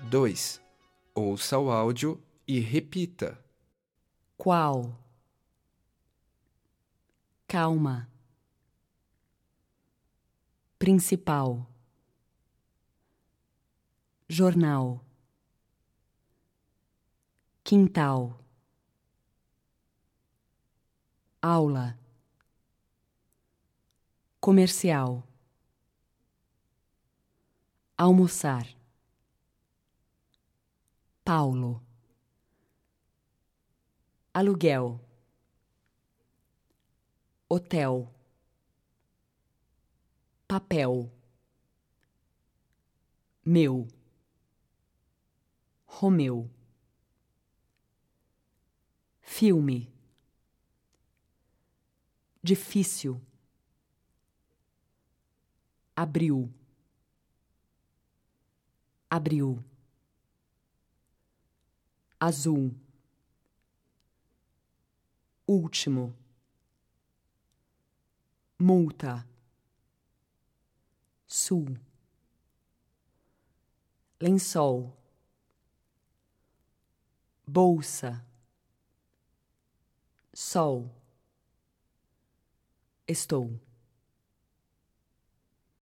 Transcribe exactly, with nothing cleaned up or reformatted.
dois. Ouça o áudio e repita. Qual? Calma. Principal. Jornal. Quintal. Aula. Comercial. Almoçar. Paulo. Aluguel. Hotel. Papel. Meu. Romeu. Filme. Difícil. Abril. Abril. Azul. Último. Multa. Sul. Lençol. Bolsa. Sol. Estou.